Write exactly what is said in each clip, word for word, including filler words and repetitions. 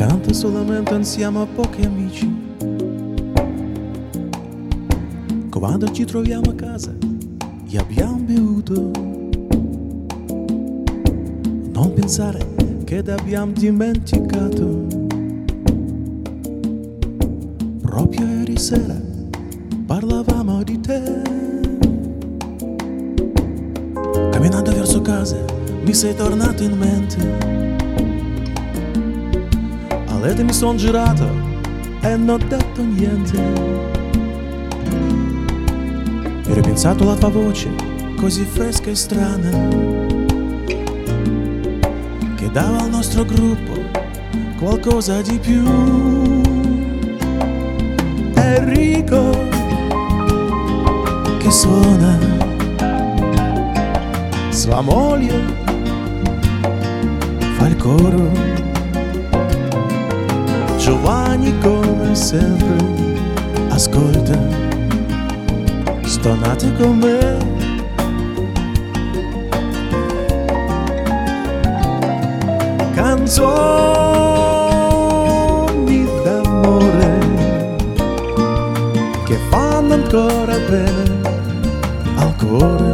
canta solamente insieme a pochi amici. Quando ci troviamo a casa e abbiamo bevuto, non pensare che abbiamo dimenticato. Proprio ieri sera parlavamo di te. Camminando verso casa mi sei tornato in mente. A letto mi son girato e non ho detto niente. E ho ripensato alla tua voce così fresca e strana, che dava al nostro gruppo qualcosa di più. Enrico che suona, sua moglie fa il coro, Giovanni come sempre ascolta, stonate con me. Canzoni d'amore che fanno ancora bene al cuore.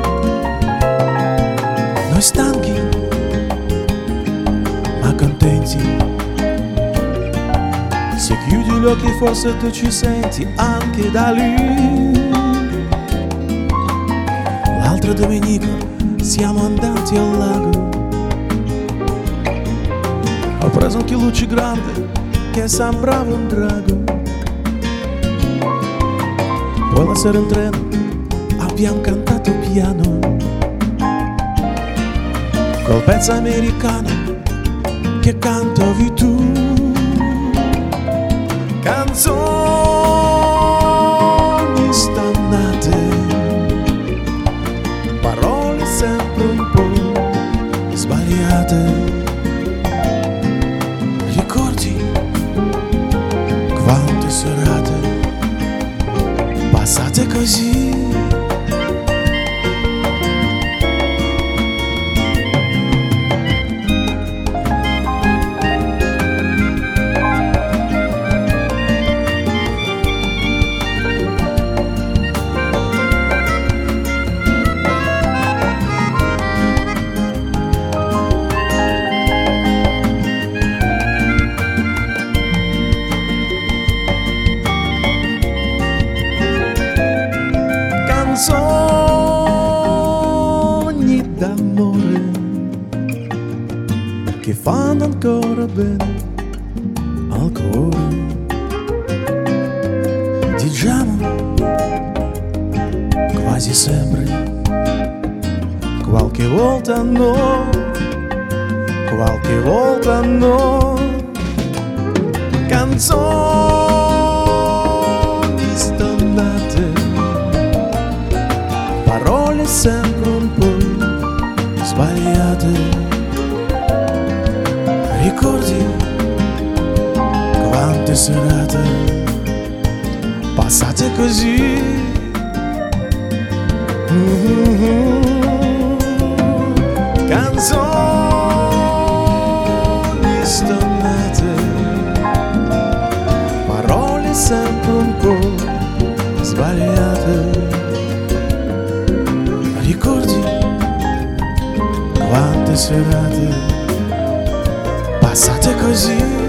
Noi stanchi ma contenti, se chiudi gli occhi forse tu ci senti anche da lì. L'altra domenica siamo andati al lago, ho preso un chiluccio grande che sembrava un drago. Poi la sera in treno abbiamo cantato piano col pezzo americano che cantavi tu. Canzoni stannate, parole sempre un po' sbagliate. Ricordi quante serate passate così? Canzoni d'amore che fanno ancora bene al cuore. Diciamo quasi sempre, qualche volta no, qualche volta no. Canzoni stannate, parole sempre un po' sbagliate. Ricordi quante serate passate così? Mm-hmm. Canzoni stannate, parole sempre un po' sbagliate. Ricordi quante serate passate così?